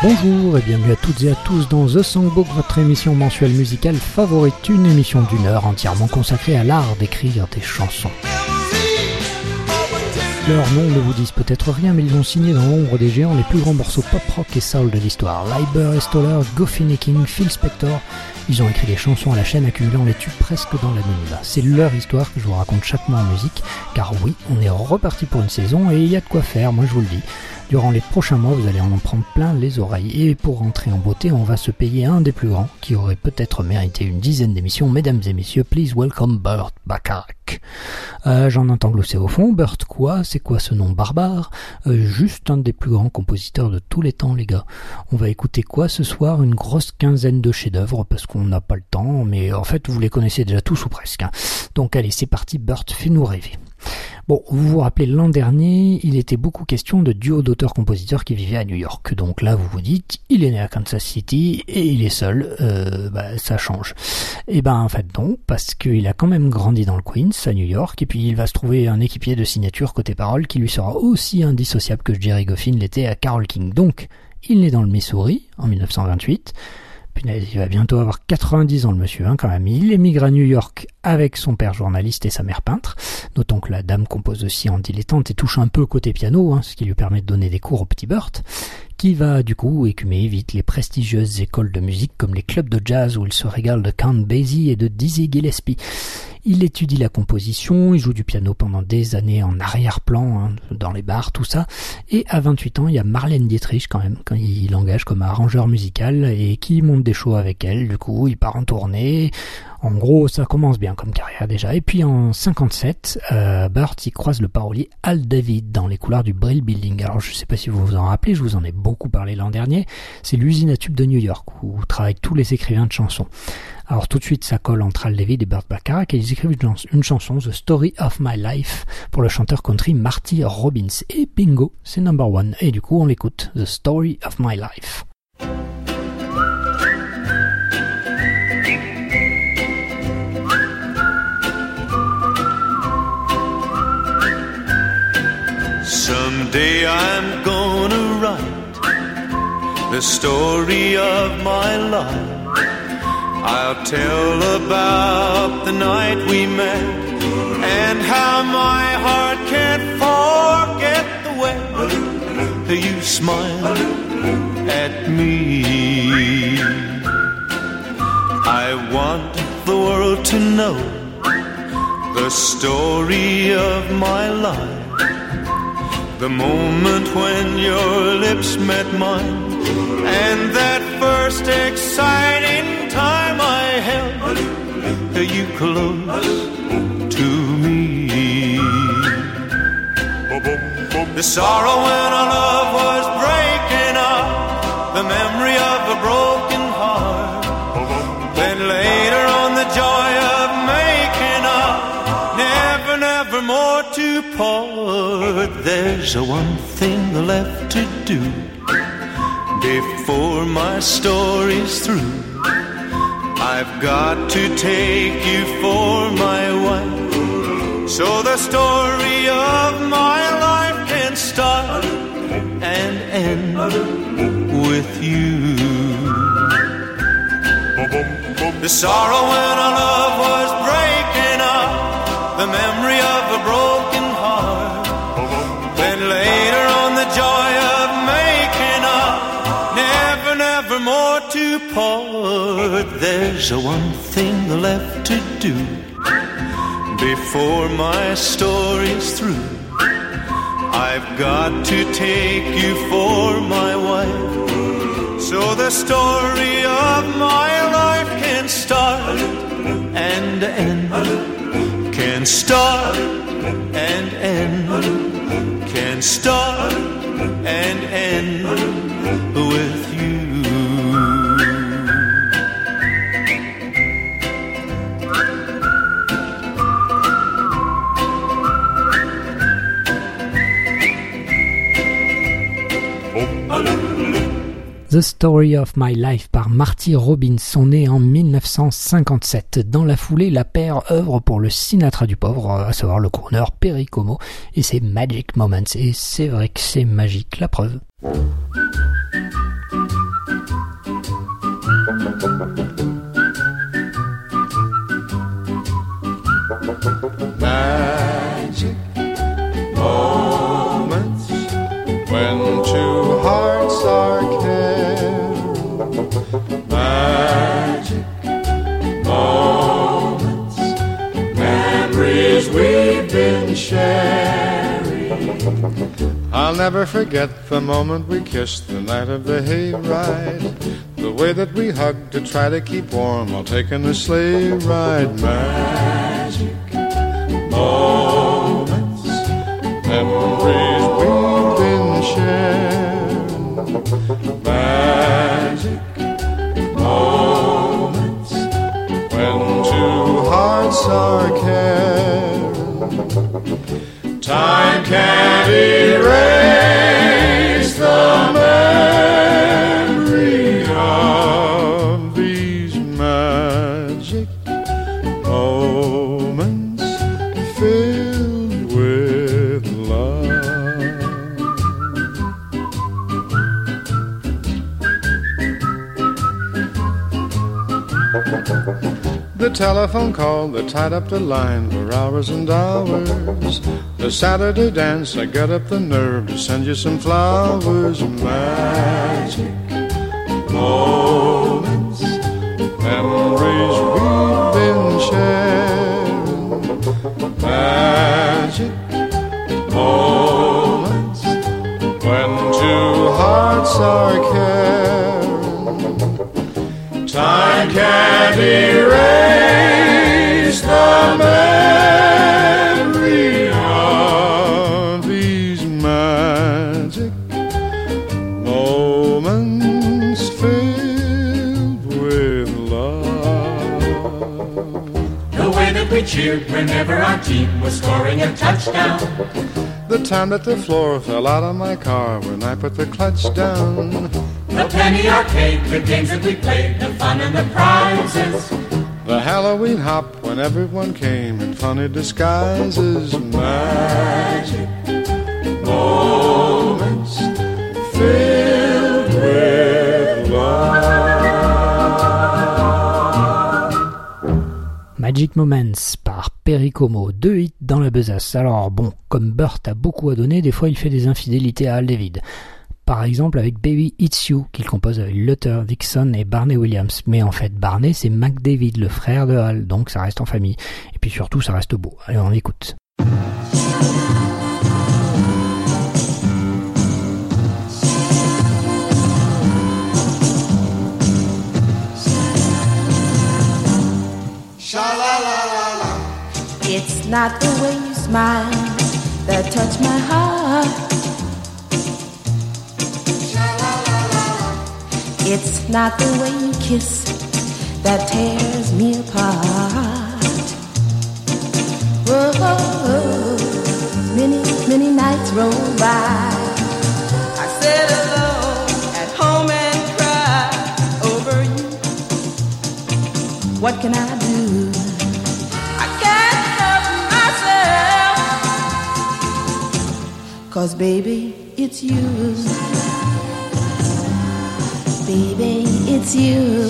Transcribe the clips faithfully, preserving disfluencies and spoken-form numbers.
Bonjour et bienvenue à toutes et à tous dans The Songbook, votre émission mensuelle musicale favorite, une émission d'une heure entièrement consacrée à l'art d'écrire des chansons. Leurs noms ne vous disent peut-être rien, mais ils ont signé dans l'ombre des géants les plus grands morceaux pop-rock et soul de l'histoire. Leiber et Stoller, Goffe-Nicking, Phil Spector, ils ont écrit des chansons à la chaîne accumulant les tubes presque dans l'anonymat. C'est leur histoire que je vous raconte chaque mois en musique, car oui, on est reparti pour une saison et il y a de quoi faire, moi je vous le dis. Durant les prochains mois, vous allez en prendre plein les oreilles. Et pour rentrer en beauté, on va se payer un des plus grands, qui aurait peut-être mérité une dizaine d'émissions. Mesdames et messieurs, please welcome Burt Bacharach. Euh, j'en entends glousser au fond. Burt quoi? C'est quoi ce nom barbare? euh, Juste un des plus grands compositeurs de tous les temps, les gars. On va écouter quoi ce soir? Une grosse quinzaine de chefs-d'œuvre, parce qu'on n'a pas le temps, mais en fait, vous les connaissez déjà tous ou presque. Hein. Donc allez, c'est parti, Burt, fais-nous rêver. Bon, vous vous rappelez, l'an dernier, il était beaucoup question de duo d'auteurs-compositeurs qui vivaient à New York. Donc là, vous vous dites, il est né à Kansas City et il est seul, euh, bah, ça change. Et ben en fait non, parce qu'il a quand même grandi dans le Queens, à New York, et puis il va se trouver un équipier de signature côté parole qui lui sera aussi indissociable que Jerry Goffin l'était à Carole King. Donc, il naît dans le Missouri, en dix-neuf cent vingt-huit. Punaise, il va bientôt avoir quatre-vingt-dix ans le monsieur, hein, quand même. Il émigre à New York avec son père journaliste et sa mère peintre. Notons que la dame compose aussi en dilettante et touche un peu côté piano, hein, ce qui lui permet de donner des cours au petit Burt, qui va du coup écumer vite les prestigieuses écoles de musique comme les clubs de jazz où il se régale de Count Basie et de Dizzy Gillespie. Il étudie la composition, il joue du piano pendant des années en arrière-plan, hein, dans les bars, tout ça. Et à vingt-huit ans, il y a Marlène Dietrich quand même, quand il l'engage comme arrangeur musical et qui monte des shows avec elle. Du coup, il part en tournée. En gros, ça commence bien comme carrière déjà. Et puis en cinquante-sept, euh, Burt y croise le parolier Al David dans les couloirs du Brill Building. Alors je sais pas si vous vous en rappelez, je vous en ai beaucoup parlé l'an dernier. C'est l'usine à tubes de New York où travaillent tous les écrivains de chansons. Alors tout de suite, ça colle entre Al David et Burt Bacharach et ils écrivent une, une chanson, The Story of My Life, pour le chanteur country Marty Robbins. Et bingo, c'est number one. Et du coup, on l'écoute, The Story of My Life. Someday I'm gonna write the story of my life. I'll tell about the night we met and how my heart can't forget the way you smiled at me. I want the world to know the story of my life. The moment when your lips met mine and that first exciting time I held you close to me. The sorrow when our love was breaking up, the memory of a broken heart. Then later on the joy of making up, never, never more to part. There's a one thing left to do before my story's through. I've got to take you for my wife, so the story of my life can start and end with you. The sorrow when our love was breaking up, the memory of a broken heart. Then later on the joy of making up, never, never more to part. There's a one thing left to do before my story's through. I've got to take you for my wife, so the story of my life can start and end, can start and end, can start and end with you. The Story of My Life par Marty Robbins, sont nés en dix-neuf cent cinquante-sept. Dans la foulée, la paire œuvre pour le Sinatra du pauvre, à savoir le crooner Perry Como, et ses Magic Moments. Et c'est vrai que c'est magique, la preuve. Magic moments when two hearts are caring. Magic moments, memories we've been sharing. I'll never forget the moment we kissed the night of the hayride. The way that we hugged to try to keep warm while taking a sleigh ride. Magic moments, memories we've been sharing. Magic moments when two hearts are caring. Time can't erase the memory of these magic moments filled with love. The telephone call that tied up the line for hours and hours. The Saturday dance, I got up the nerve to send you some flowers. Magic moments, memories we've been sharing. Magic moments when two hearts are caring. Time can't erase the memory of these magic moments filled with love. The way that we cheered whenever our team was scoring a touchdown. The time that the floor fell out of my car when I put the clutch down. The penny arcade, the games that we played, the fun and the prizes. The Halloween hop when everyone came in funny disguises. Magic moments filled with love. Magic Moments par Perry Como, deux hits dans la besace. Alors bon, comme Burt a beaucoup à donner, des fois il fait des infidélités à Al David. Par exemple avec Baby It's You, qu'il compose avec Luther Dixon et Barney Williams. Mais en fait, Barney, c'est Mac David, le frère de Al, donc ça reste en famille. Et puis surtout, ça reste beau. Allez, on écoute. It's not the way you smile that touch my heart. It's not the way you kiss that tears me apart. Whoa, whoa, whoa. Many, many nights roll by. I sit alone at home and cry over you. What can I do? I can't help myself. 'Cause baby, it's you. Baby, it's you.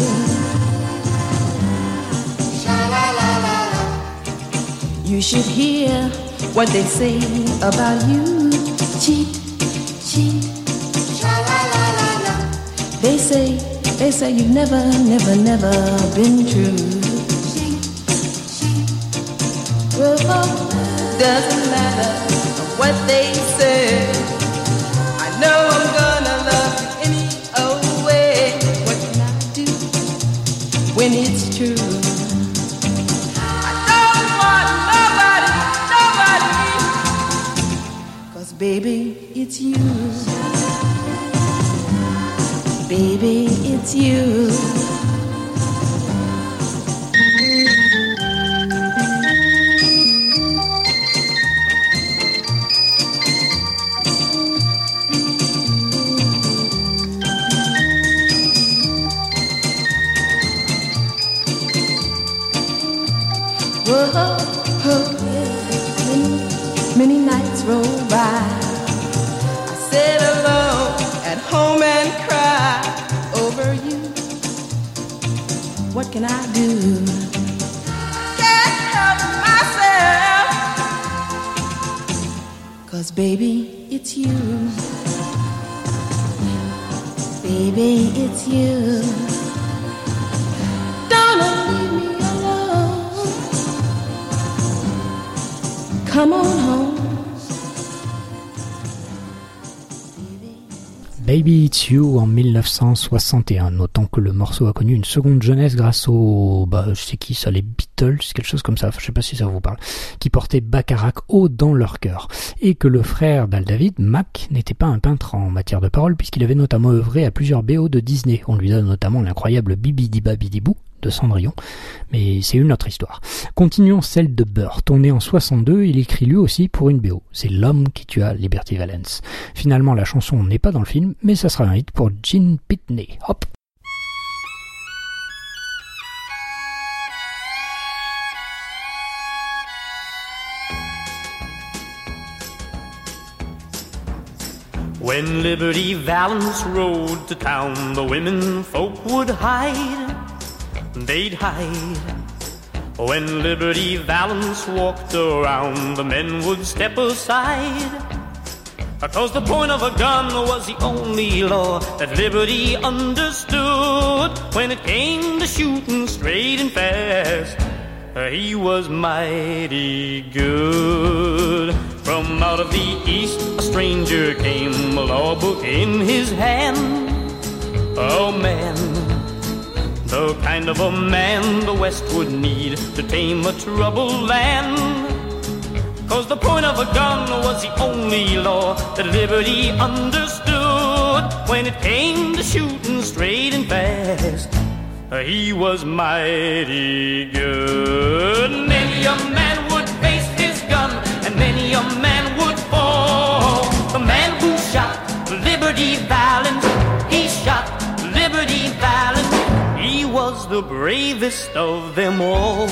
You should hear what they say about you. Cheat, cheat. They say, they say you've never, never, never been true. Well, doesn't matter what they say. I know I'm gonna love you any old way. What can I do when it's true? I don't want nobody, nobody. 'Cause baby, it's you. Baby, it's you. Whoa, oh, many, many nights roll by. I sit alone at home and cry over you. can I do? Can't help myself. 'Cause baby, it's you. Baby, it's you. Don't leave me alone. Come on home. Baby It's You en dix-neuf cent soixante et un, notant que le morceau a connu une seconde jeunesse grâce au, bah, je sais qui ça, les Beatles, quelque chose comme ça, je sais pas si ça vous parle, qui portaient Bacharach haut dans leur cœur, et que le frère d'Al David, Mac, n'était pas un peintre en matière de parole, puisqu'il avait notamment œuvré à plusieurs B O de Disney. On lui donne notamment l'incroyable Bibidi Babidi Boo de Cendrillon, mais c'est une autre histoire. Continuons celle de Burr. Tourné en soixante-deux, il écrit lui aussi pour une B O. C'est L'homme qui tua Liberty Valance. Finalement, la chanson n'est pas dans le film, mais ça sera un hit pour Gene Pitney. Hop! When Liberty Valance rode to town, the women folk would hide. They'd hide. When Liberty Valance walked around, the men would step aside. Cause the point of a gun was the only law that Liberty understood. When it came to shooting straight and fast, he was mighty good. From out of the east a stranger came, a law book in his hand. Oh man, the kind of a man the West would need to tame a troubled land. Cause the point of a gun was the only law that Liberty understood. When it came to shooting straight and fast, he was mighty good. Many a man would face his gun, and many a man would fall. The man who shot Liberty Valance, he shot Liberty Valance. He was the bravest of them all.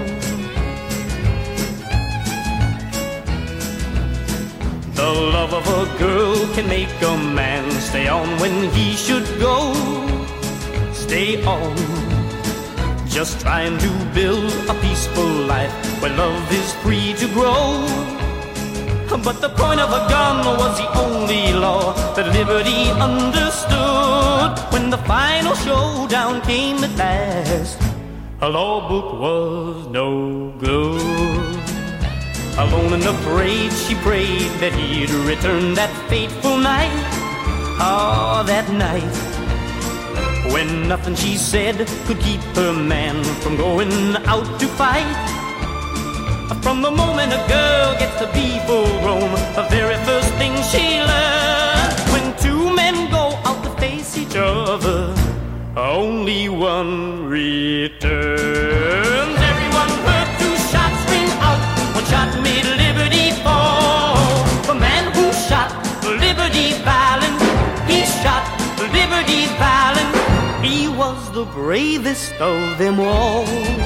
The love of a girl can make a man stay on when he should go. Stay on, just trying to build a peaceful life where love is free to grow. But the point of a gun was the only law that Liberty understood. When the final showdown came at last, a law book was no good. Alone and afraid, she prayed that he'd return that fateful night. Ah, that night, when nothing she said could keep her man from going out to fight. From the moment a girl gets to be full grown, the very first thing she learns, when two men go out to face each other, only one returns. Everyone heard two shots ring out. One shot made Liberty fall. The man who shot Liberty Valance, he shot Liberty Valance. He was the bravest of them all.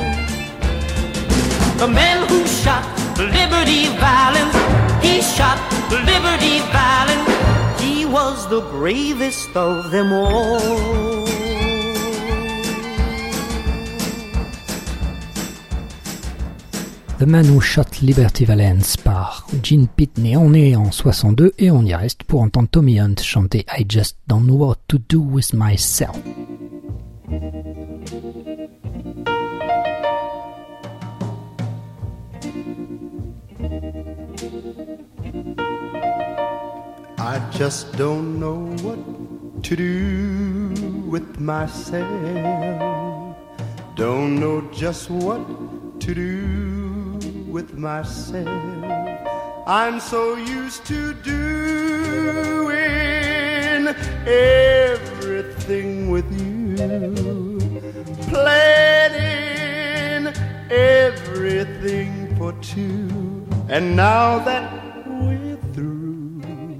The man who shot Liberty Valance, he shot Liberty Valance. He was the bravest of them all. The Man Who Shot Liberty Valance par Gene Pitney. On est en soixante-deux et on y reste pour entendre Tommy Hunt chanter I Just Don't Know What to Do With Myself. I just don't know what to do with myself. Don't know just what to do with myself. I'm so used to doing everything with you, planning everything for two, and now that we're through,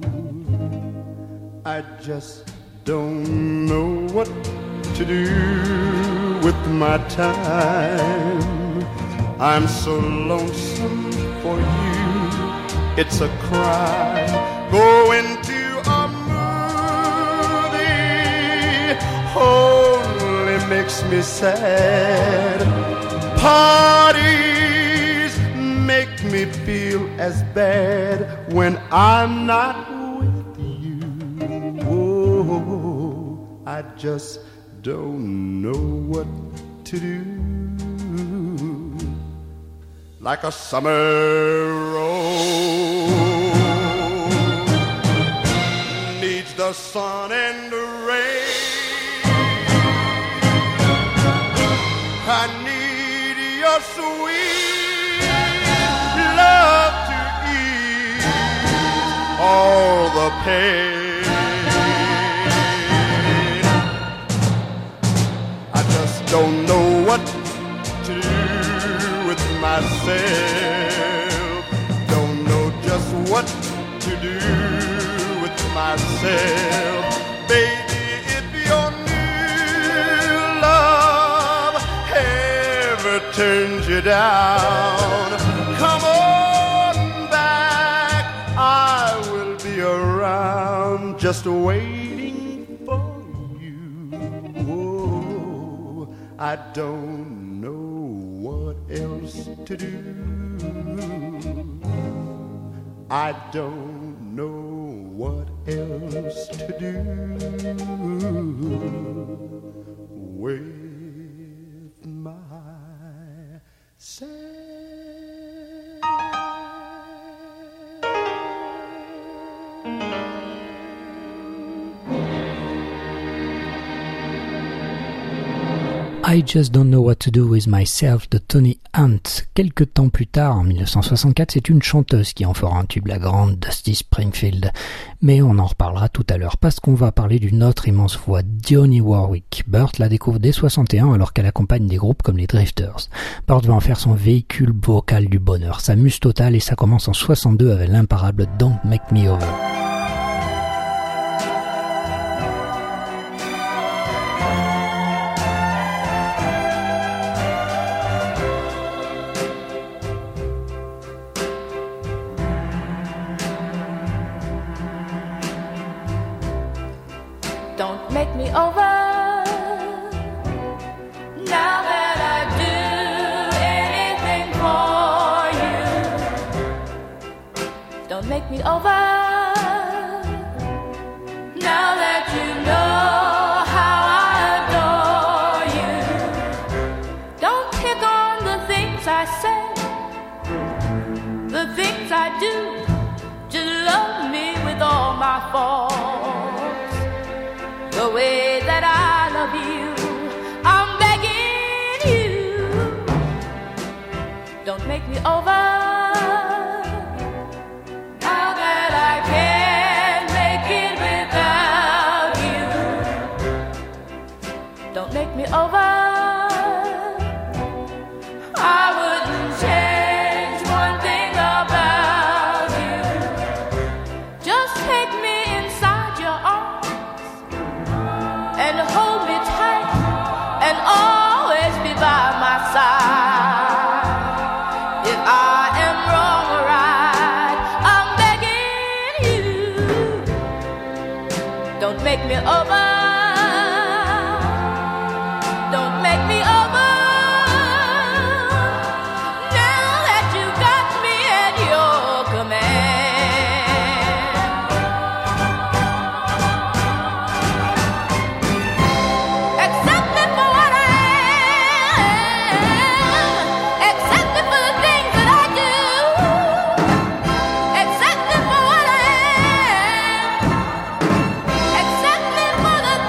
I just don't know what to do with my time. I'm so lonesome for you, it's a crime. Going to a movie only makes makes me sad. Parties make me feel as bad when I'm not with you. Oh, I just don't know what to do. Like a summer rose needs the sun and the rain. I need your sweet love to ease all the pain. I just don't know what to do with myself. Don't know just what to do with myself. Baby, if your new love ever turns you down, come on back, I will be around just waiting for you. Oh, I don't know what else to do. I don't know what else to do with myself. I Just Don't Know What to Do With Myself de Tony Hunt. Quelques temps plus tard, en dix-neuf cent soixante-quatre, c'est une chanteuse qui en fera un tube, la grande Dusty Springfield. Mais on en reparlera tout à l'heure, parce qu'on va parler d'une autre immense voix, Dionne Warwick. Burt la découvre dès soixante et un alors qu'elle accompagne des groupes comme les Drifters. Burt va en faire son véhicule vocal du bonheur, sa muse totale, et ça commence en soixante-deux avec l'imparable Don't Make Me Over. For the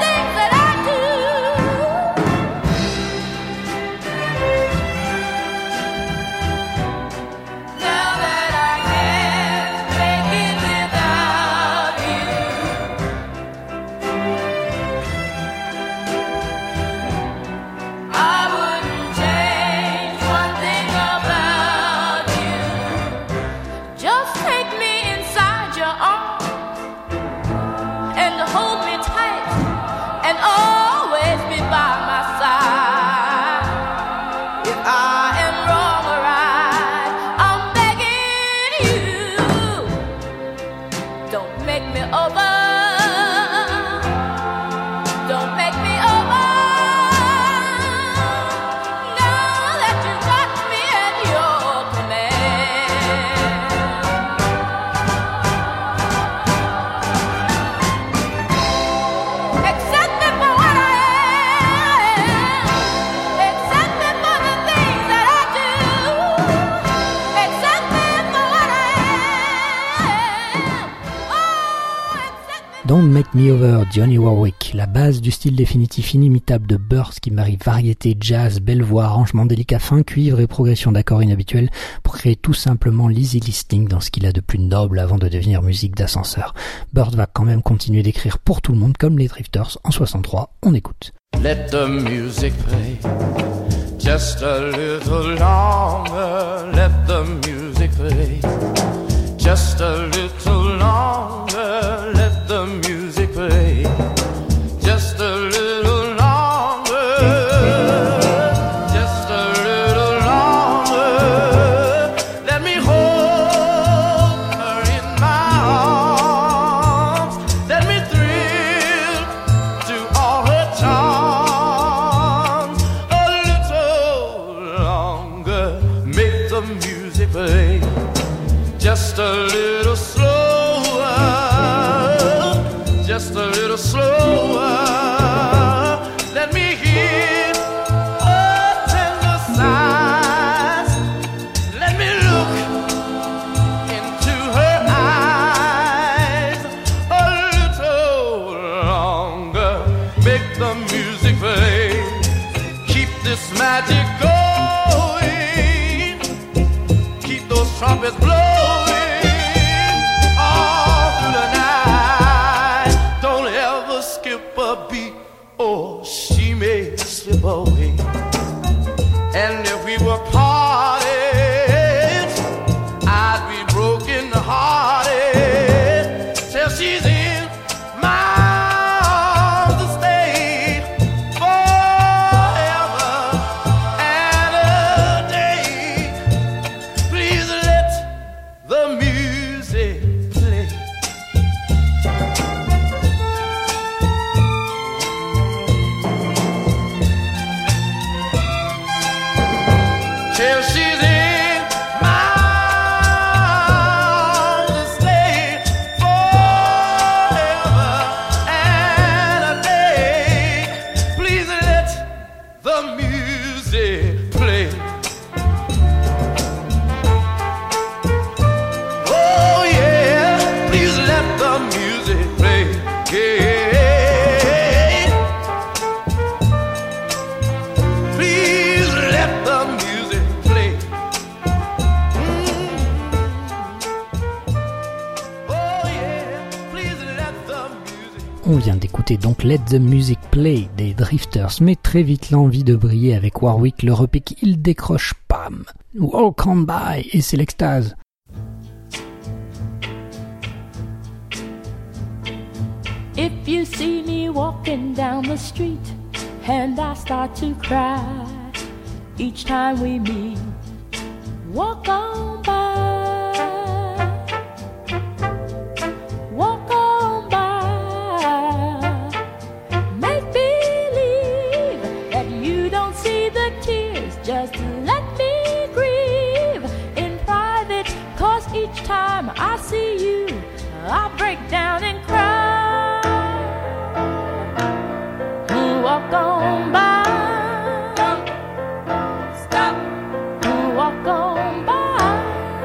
Me Over, Dionne Warwick, la base du style définitif inimitable de Burst qui marie variété, jazz, belle voix, arrangement délicat fin, cuivre et progression d'accords inhabituels pour créer tout simplement l'easy listening dans ce qu'il a de plus noble avant de devenir musique d'ascenseur. Burst va quand même continuer d'écrire pour tout le monde comme les Drifters en soixante-trois, on écoute. Let the music play just a little longer. Let the music play just a little longer. Let the music play just a little longer. Just a little longer. Let me hold her in my arms. Let me thrill to all her charms. A little longer. Make the music play just a little slower, just a little slower. Let me hear her tender sighs. Let me look into her eyes. A little longer, make the music play. Keep this magic going. Keep those trumpets blowing. Slip away. And if we were parted, I'd be broken hearted till she's in my arms to stay forever and a day. Please let the music play. Till she's in my arms to stay forever and a day. Please let the music play. Oh yeah, please let the music play. Yeah. Please let the music. On vient d'écouter donc Let the Music Play des Drifters, mais très vite l'envie de briller avec Warwick le repique, il décroche, pam, Walk on by, et c'est l'extase. If you see me walking down the street and I start to cry each time we meet, walk on by. Walk on by. Make believe that you don't see the tears. Just let me grieve in private, 'cause each time I see you, I break down and cry. Walk on by. Stop. Walk on by.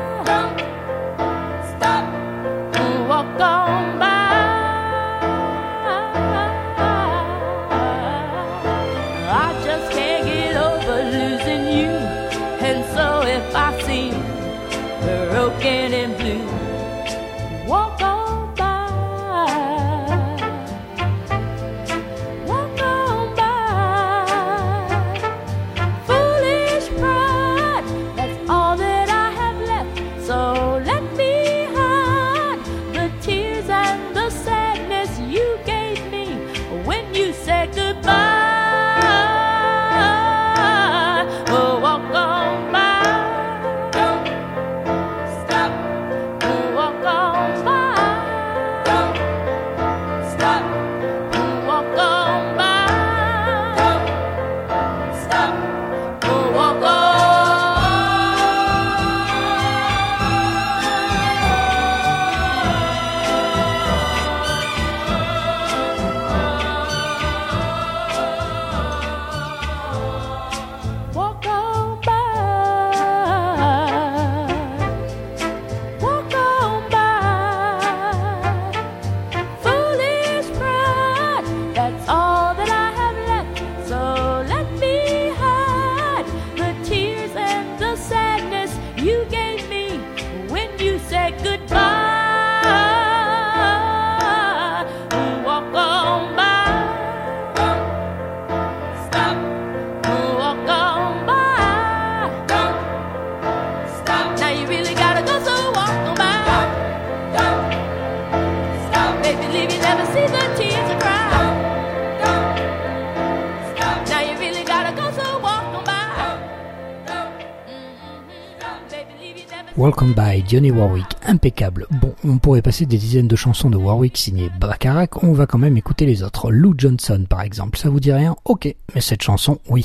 Welcome by Dionne Warwick, impeccable. Bon, on pourrait passer des dizaines de chansons de Warwick signées Bacharach, on va quand même écouter les autres. Lou Johnson par exemple, ça vous dit rien? Ok, mais cette chanson, oui.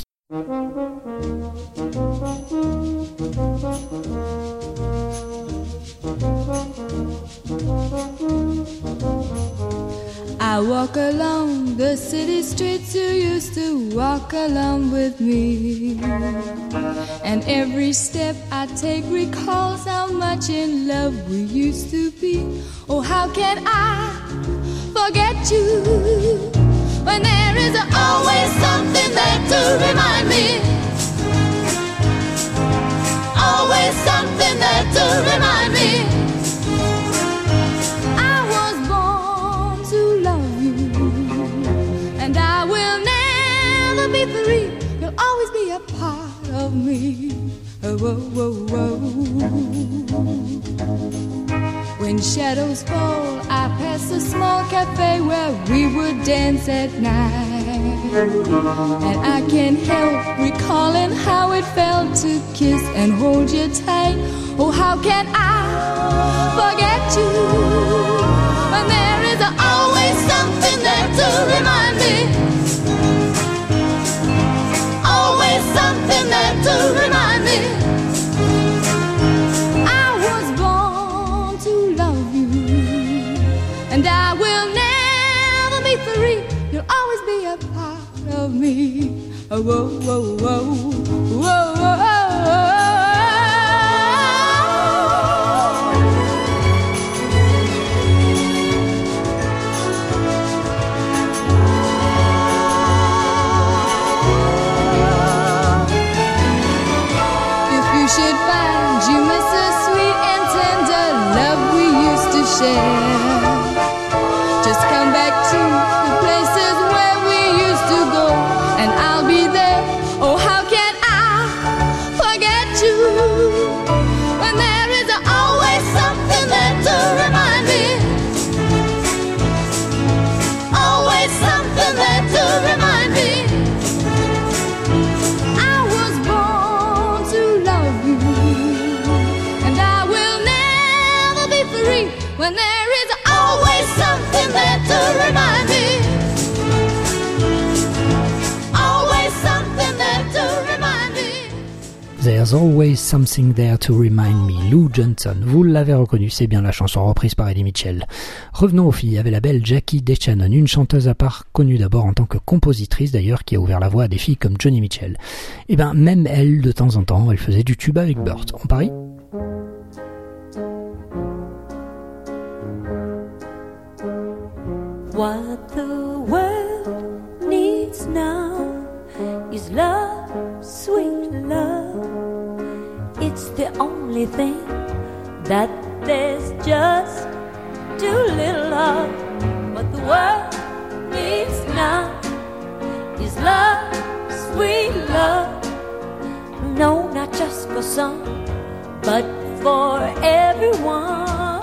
I walk along the city streets you used to walk along with me, and every step I take recalls how much in love we used to be. Oh, how can I forget you when there is always something there to remind me, always something there to remind me. Free, you'll always be a part of me. Oh, oh, oh, oh. When shadows fall, I pass a small cafe where we would dance at night, and I can't help recalling how it felt to kiss and hold you tight. Oh, how can I forget you when there is always something there to remind me, something there to remind me. I was born to love you, and I will never be free. You'll always be a part of me. Oh, whoa, whoa, whoa, whoa, whoa, whoa. Just come back to the places where we used to go, and I'll be there. Oh, how can I forget you when there is always something there to remind me, always something there to remind me. I was born to love you, and I will never be free when there is always something there to remind me, always something there to remind me. There's always something there to remind me. Lou Johnson, vous l'avez reconnu, c'est bien la chanson reprise par Eddie Mitchell. Revenons aux filles avec la belle Jackie DeShannon, une chanteuse à part connue d'abord en tant que compositrice d'ailleurs, qui a ouvert la voie à des filles comme Joni Mitchell. Et ben même elle, de temps en temps, elle faisait du tuba avec Burt. On parie? What the world needs now is love, sweet love. It's the only thing that there's just too little of. What the world needs now is love, sweet love. No, not just for some, but for everyone.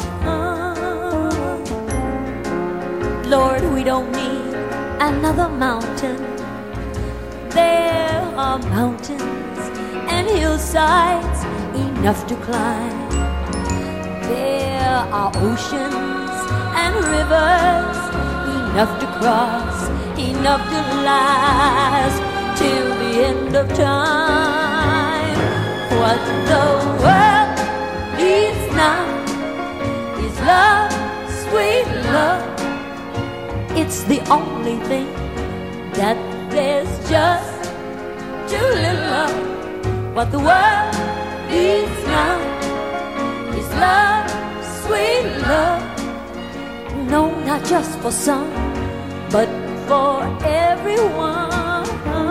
Lord, we don't need another mountain. There are mountains and hillsides enough to climb. There are oceans and rivers enough to cross, enough to last till the end of time. What the world needs now is love, sweet love. It's the only thing that there's just too little of. What the world needs now is love, sweet love. No, not just for some, but for everyone.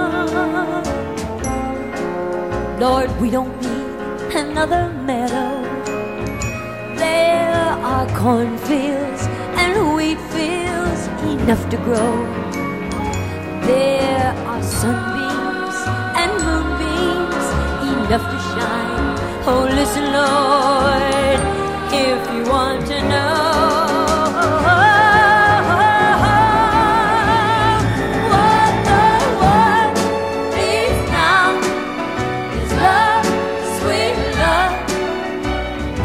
Lord, we don't need another meadow. There are cornfields and wheat fields enough to grow. There are sunbeams and moonbeams enough to shine. Oh, listen, Lord, if you want to know what the world needs now is love, sweet love.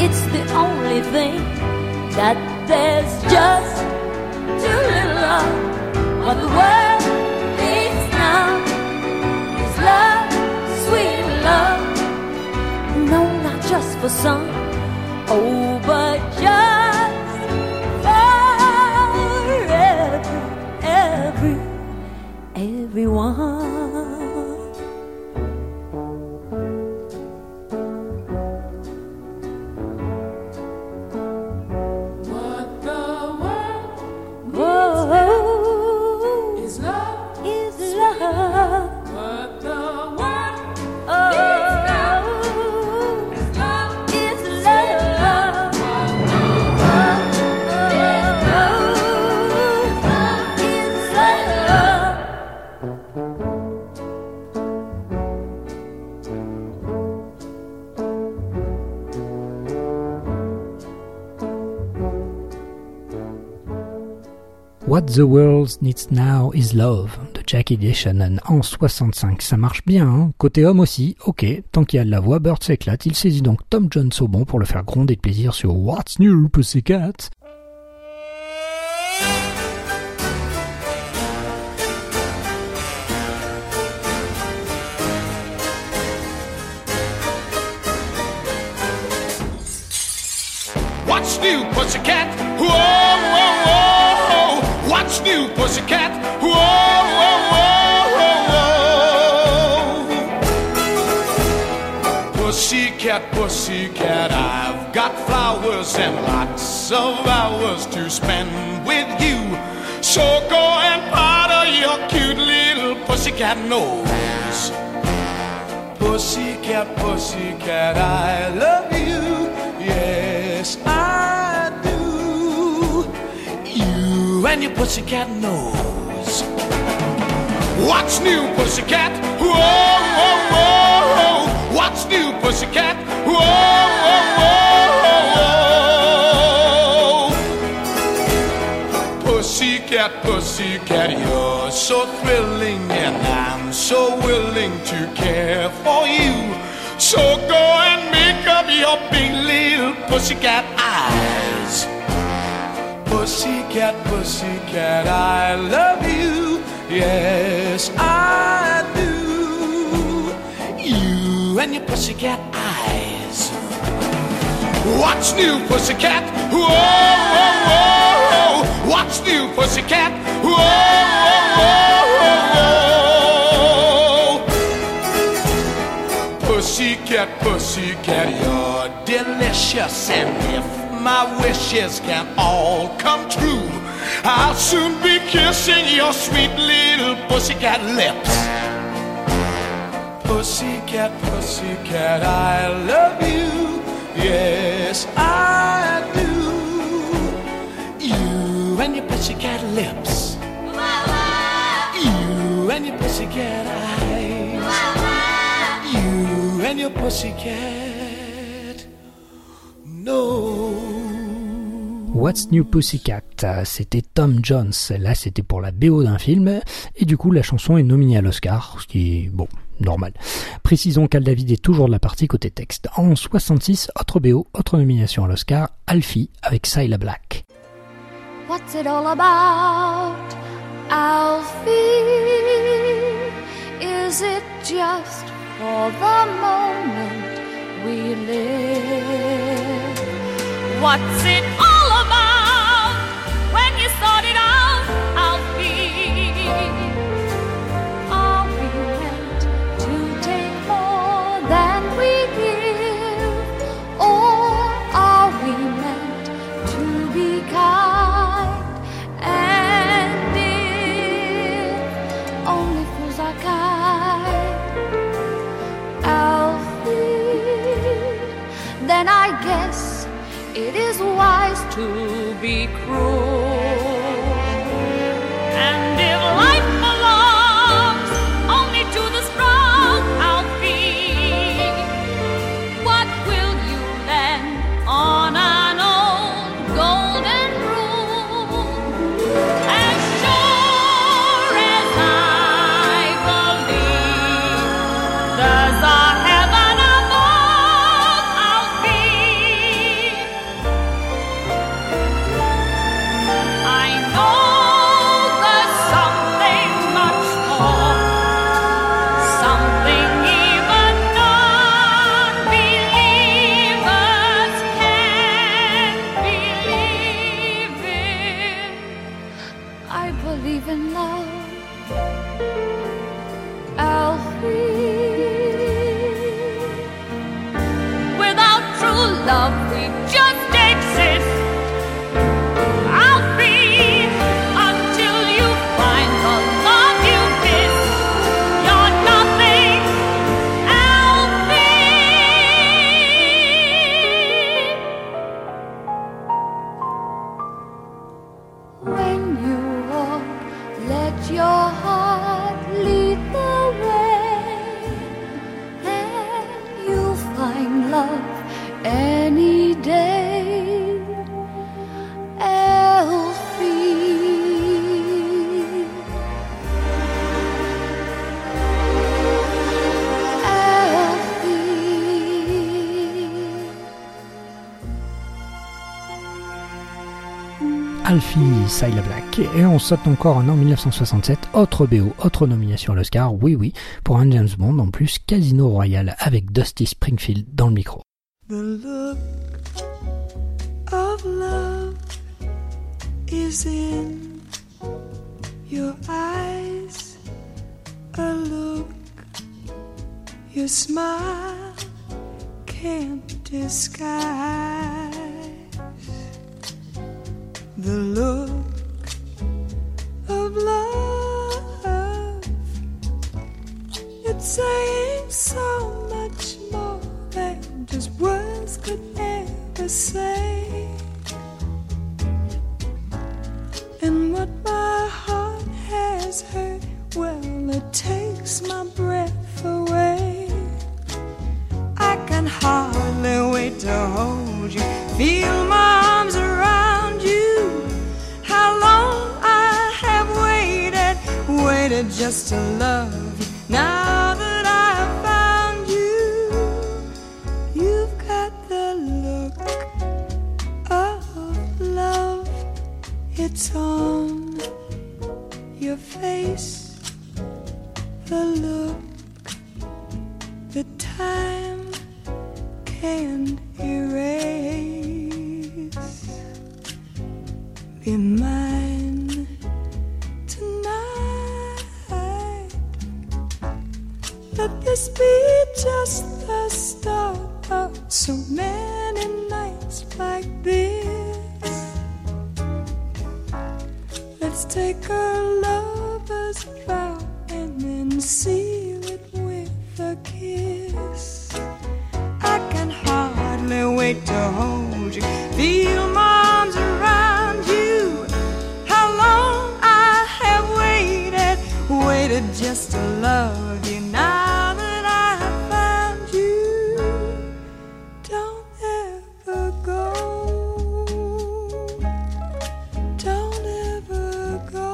every, everyone. What the World Needs Now Is Love de Jackie DeShannon en soixante-cinq. Ça marche bien, hein. Côté homme aussi, ok, tant qu'il y a de la voix, Bird s'éclate. Il saisit donc Tom Jones au bon pour le faire gronder de plaisir sur What's New Pussycat. What's new, pussycat? Whoa, whoa, whoa. What's new, pussycat? Whoa, whoa, whoa, whoa. Pussycat, pussycat, I've got flowers and lots of hours to spend with you. So go and powder your cute little pussycat nose. Pussycat, pussycat, I love you. Yes, I do. You and your pussycat nose. What's new, pussycat? Whoa, whoa, whoa. What's new, pussycat? Whoa, whoa, whoa. Pussycat, pussycat, you're so thrilling, and I'm so willing to care for you. So go and make up your big little pussycat eyes. Pussycat, pussycat, I love you. Yes, I do. You and your pussycat eyes. What's new, pussycat? Whoa, whoa, whoa. What's new, pussycat? Whoa, whoa, whoa. Pussycat, pussycat, you're delicious, and if my wishes can all come true, I'll soon be kissing your sweet little pussycat lips. Pussycat, pussycat, I love you. Yes, I do. You and your pussycat lips. You and your pussycat eyes. You and your pussycat nose. What's New Pussycat, c'était Tom Jones, là c'était pour la B O d'un film, et du coup la chanson est nominée à l'Oscar, ce qui est, bon, normal. Précisons qu'Al David est toujours de la partie côté texte. En soixante-six, autre B O, autre nomination à l'Oscar, Alfie avec Cilla Black. What's it all about, Alfie? Is it just for the moment we live? What's it all about when you started out, Alfie? Are we meant to take more than we give? Or are we meant to be kind? And if only fools are kind, Alfie, then I guess it is wise to be cruel. And if life belongs only to the strong, Alfie, what will you lend on an old golden rule? As sure as I believe there's a heaven above, Alfie, I know there's something much more, something even non-believers can't believe in. I believe in love. Alfie, Cilla Black. Et on saute encore un an mille neuf cent soixante-sept, autre B O, autre nomination à l'Oscar, oui oui, pour un James Bond, en plus Casino Royale avec Dusty Springfield dans le micro. The look of love is in your eyes, a look your smile can't disguise. The look of love, it's saying so much more than just words could ever say. And what my heart has heard, well, it takes my breath away. I can hardly wait to hold you, feel my arms around you. How long I have waited, waited just to love you. Now that I've found you, you've got the look of love. It's on your face, the look that time can't erase. Be mine tonight. Let this be just the start of so many nights like this. Let's take a lover's vow and then seal it with a kiss. I can hardly wait to hold you, feel my arms around you. How long I have waited, waited just to love you. Now that I have found you, don't ever go, don't ever go.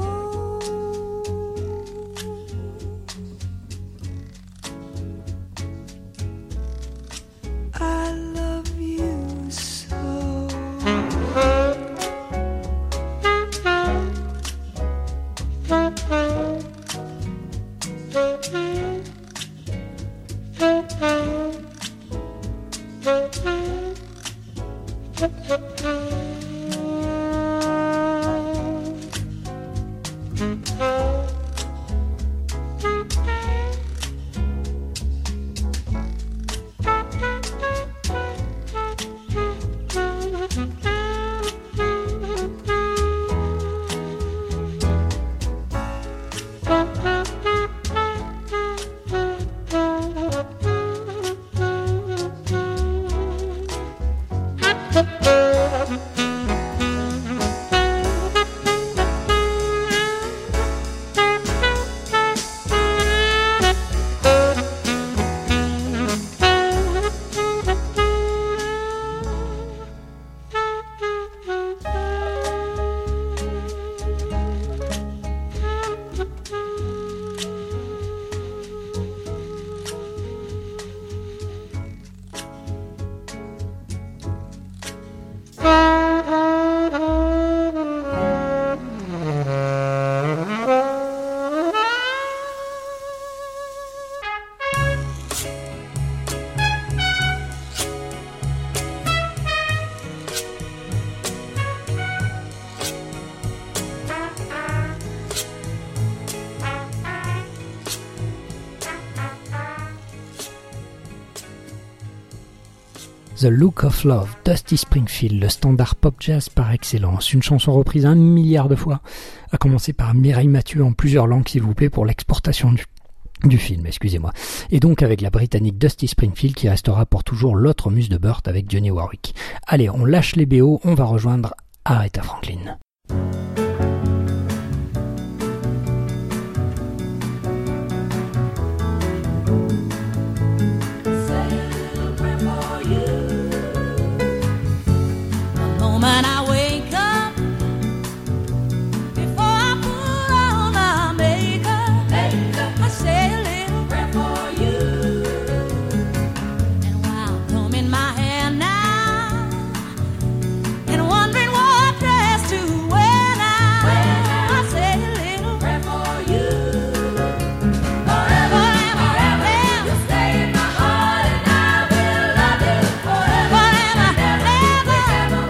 I love you so. The Look of Love, Dusty Springfield, le standard pop jazz par excellence, une chanson reprise un milliard de fois, à commencer par Mireille Mathieu en plusieurs langues s'il vous plaît pour l'exportation du, du film, excusez-moi. Et donc avec la britannique Dusty Springfield qui restera pour toujours l'autre muse de Burt avec Johnny Warwick. Allez, on lâche les B O, on va rejoindre Aretha Franklin. When I wake up, before I put on my makeup, makeup I say a little prayer for you. And while combing my hair now, and wondering what dress to wear now, well, I say a little prayer for you. Forever, forever, forever, you stay in my heart, and I will love you forever. Forever, forever, forever.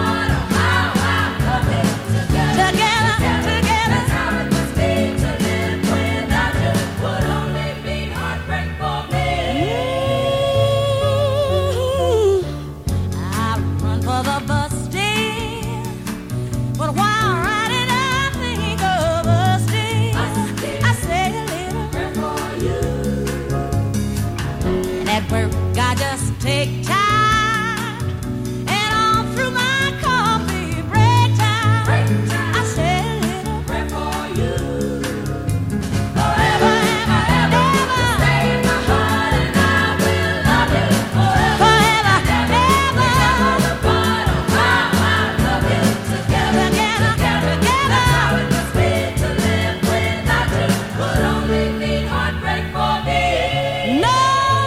I just take time, and all through my coffee break time, break time. I say a little prayer for you. Forever, ever, ever, ever, stay in my heart, and I will love you forever. Forever, ever, ever, the part of how I love you together, together, together, together. That's how it must be to live without you. Would only mean heartbreak for me. No.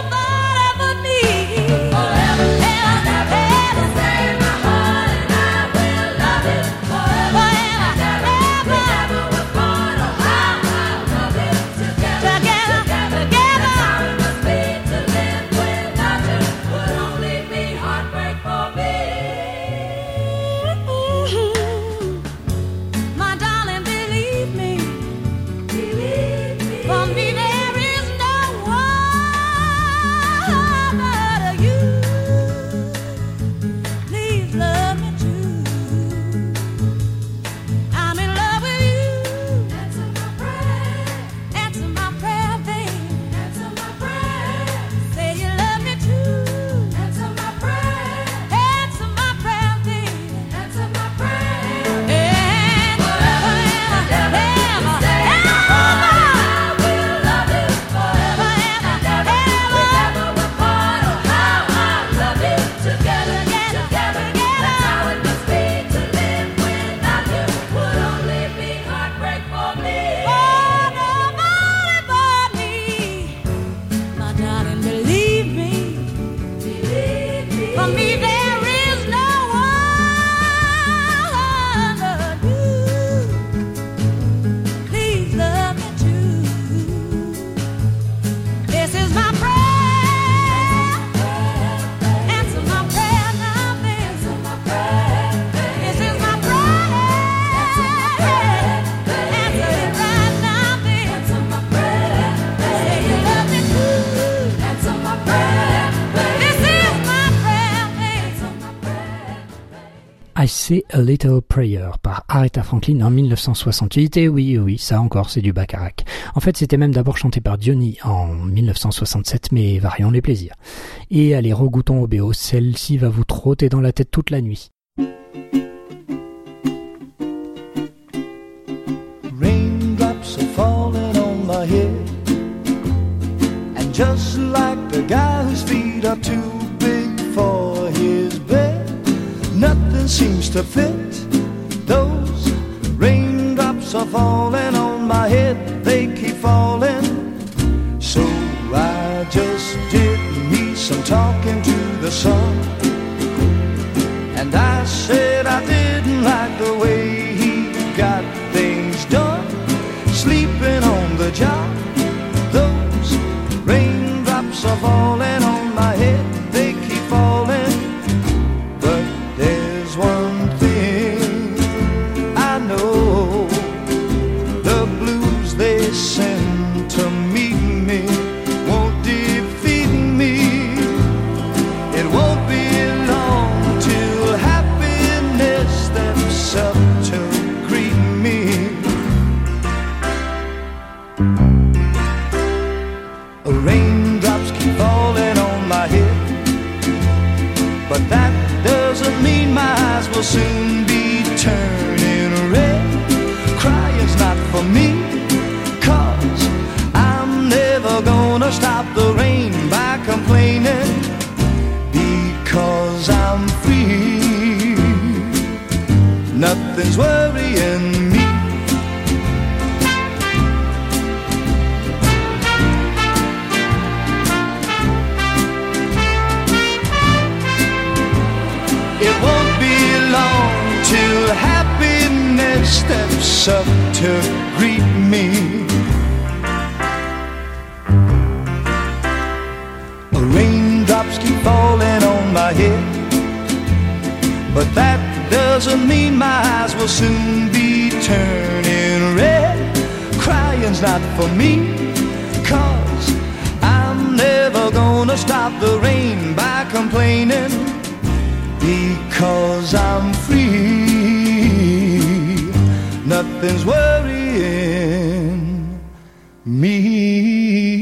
I Say a Little Prayer par Aretha Franklin en dix-neuf cent soixante-huit. Et oui, oui, ça encore, c'est du Bacharach. En fait, c'était même d'abord chanté par Johnny en dix-neuf cent soixante-sept, mais varions les plaisirs. Et allez, regoutons au B O, celle-ci va vous trotter dans la tête toute la nuit. Raindrops are falling on my head, and just like the guy whose feet are too big for his bed, nothing seems to fit. Those raindrops are falling on my head, they keep falling. So I just did me some talking to the sun, and I said I didn't like the way he got things done, sleeping on the job. Those raindrops are falling on my head, they keep falling. One thing I know, the blues they send to meet me won't defeat me. It won't be walks up to greet me. Raindrops keep falling on my head, but that doesn't mean my eyes will soon be turning red. Crying's not for me, 'cause I'm never gonna stop the rain by complaining, because I'm free. Nothing's worrying me.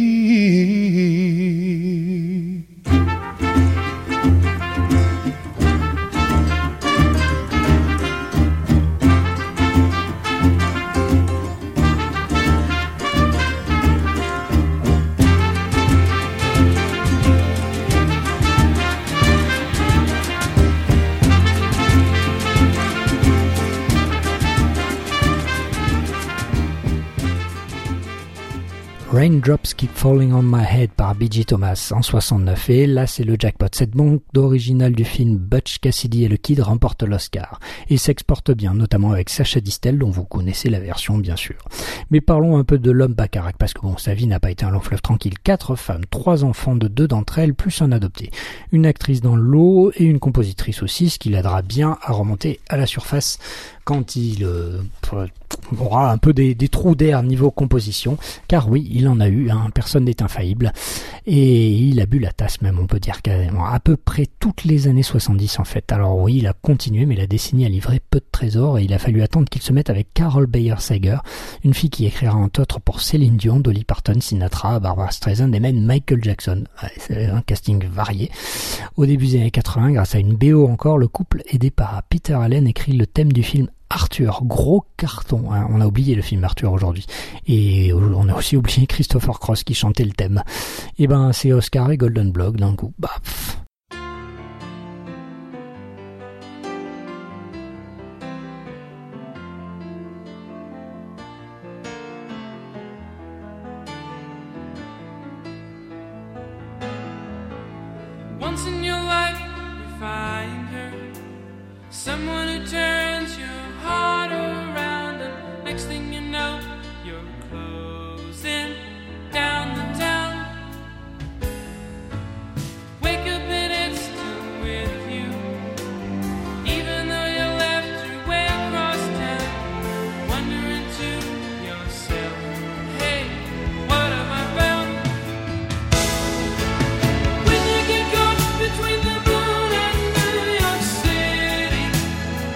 Raindrops Keep Falling on My Head par B J Thomas en soixante-neuf, et là c'est le jackpot. Cette bande originale du film Butch Cassidy et le Kid remporte l'Oscar et s'exporte bien, notamment avec Sacha Distel dont vous connaissez la version bien sûr. Mais parlons un peu de l'homme Bacharach, parce que bon, sa vie n'a pas été un long fleuve tranquille. Quatre femmes, trois enfants de deux d'entre elles, plus un adopté, une actrice dans le lot et une compositrice aussi, ce qui l'aidera bien à remonter à la surface quand il euh, aura un peu des, des trous d'air niveau composition, car oui, il en a eu, hein, personne n'est infaillible, et il a bu la tasse même, on peut dire carrément, à peu près toutes les années soixante-dix en fait. Alors oui, il a continué, mais la décennie a livré peu de trésors, et il a fallu attendre qu'il se mette avec Carol Bayer Sager, une fille qui écrira entre autres pour Céline Dion, Dolly Parton, Sinatra, Barbara Streisand et même Michael Jackson. Ouais, c'est un casting varié. Au début des années quatre-vingts, grâce à une B O encore, le couple aidé par Peter Allen écrit le thème du film Arthur, gros carton, hein. On a oublié le film Arthur aujourd'hui, et on a aussi oublié Christopher Cross qui chantait le thème. Et ben c'est Oscar et Golden Block d'un coup, bah pff. Once in your life you find her, someone who turns your heart around, and next thing you know you're closing down the town. Wake up and it's still with you, even though you left your way across town. Wondering to yourself, hey, what have I found? When you get caught between the moon and New York City,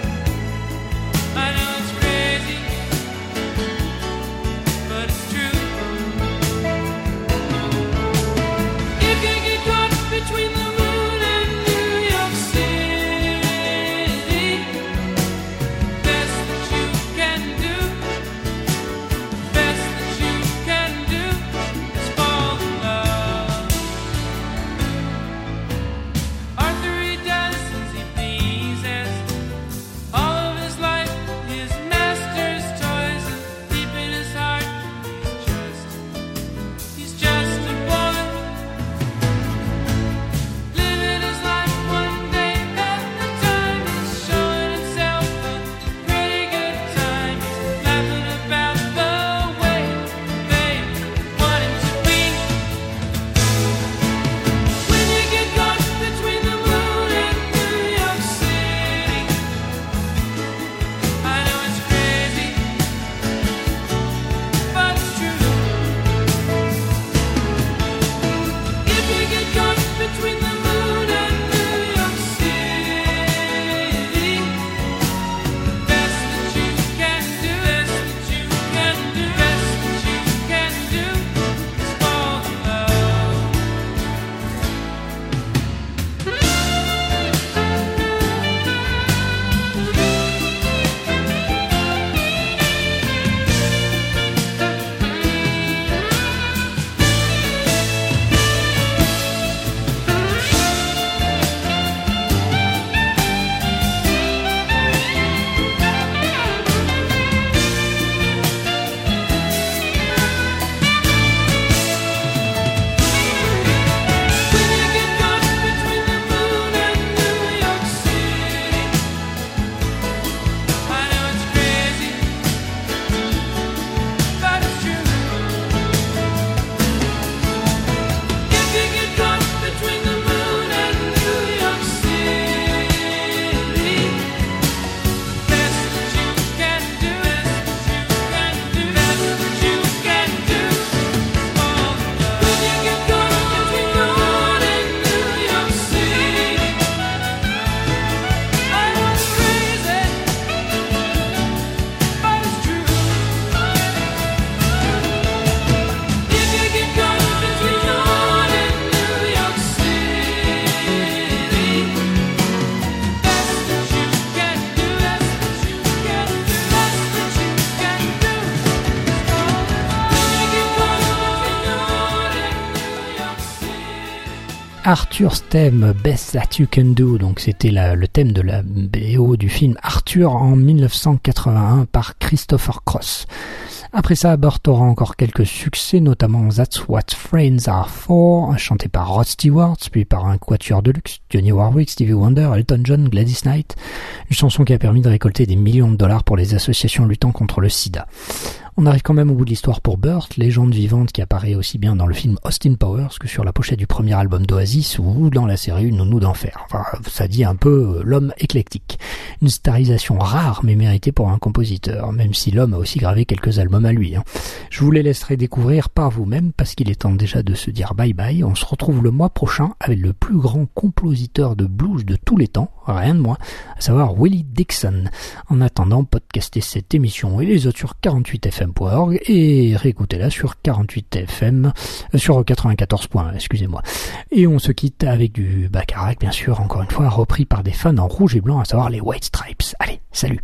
Arthur's Theme, Best That You Can Do, donc c'était la, le thème de la B O du film Arthur en dix-neuf cent quatre-vingt-un par Christopher Cross. Après ça, Burt aura encore quelques succès, notamment That's What Friends Are For, chanté par Rod Stewart, puis par un quatuor de luxe, Johnny Warwick, Stevie Wonder, Elton John, Gladys Knight, une chanson qui a permis de récolter des millions de dollars pour les associations luttant contre le sida. On arrive quand même au bout de l'histoire pour Burt, légende vivante qui apparaît aussi bien dans le film Austin Powers que sur la pochette du premier album d'Oasis ou dans la série Une Nounou d'Enfer. Enfin, ça dit un peu l'homme éclectique. Une starisation rare mais méritée pour un compositeur, même si l'homme a aussi gravé quelques albums à lui. Hein. Je vous les laisserai découvrir par vous-même parce qu'il est temps déjà de se dire bye bye. On se retrouve le mois prochain avec le plus grand compositeur de blues de tous les temps, rien de moins, à savoir Willie Dixon. En attendant, podcastez cette émission et les autres sur quarante-huit F M point org et réécoutez-la sur quarante-huit F M, euh, sur quatre-vingt-quatorze point un, excusez-moi. Et on se quitte avec du Bacharach, bien sûr, encore une fois, repris par des fans en rouge et blanc, à savoir les White Stripes. Allez, salut!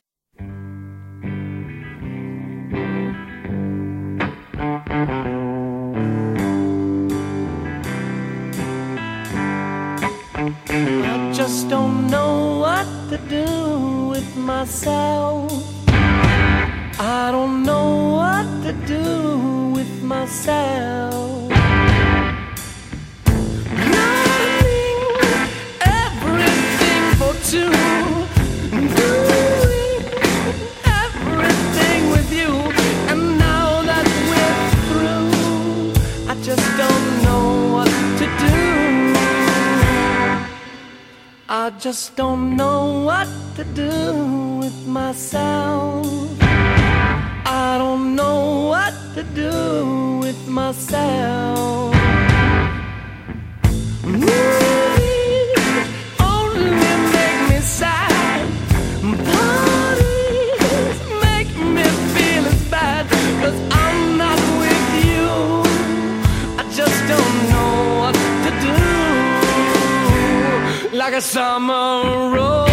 I just don't know what to do with myself. I don't know what to do with myself. Running everything for two, doing everything with you, and now that we're through, I just don't know what to do. I just don't know what to do with myself. I don't know what to do with myself. Movies only make me sad. Parties make me feel as bad. 'Cause I'm not with you. I just don't know what to do. Like a summer rose.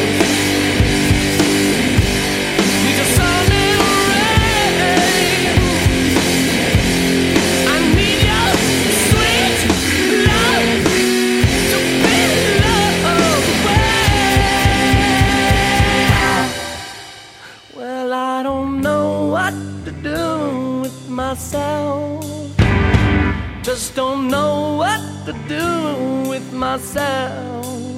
Myself, just don't know what to do with myself.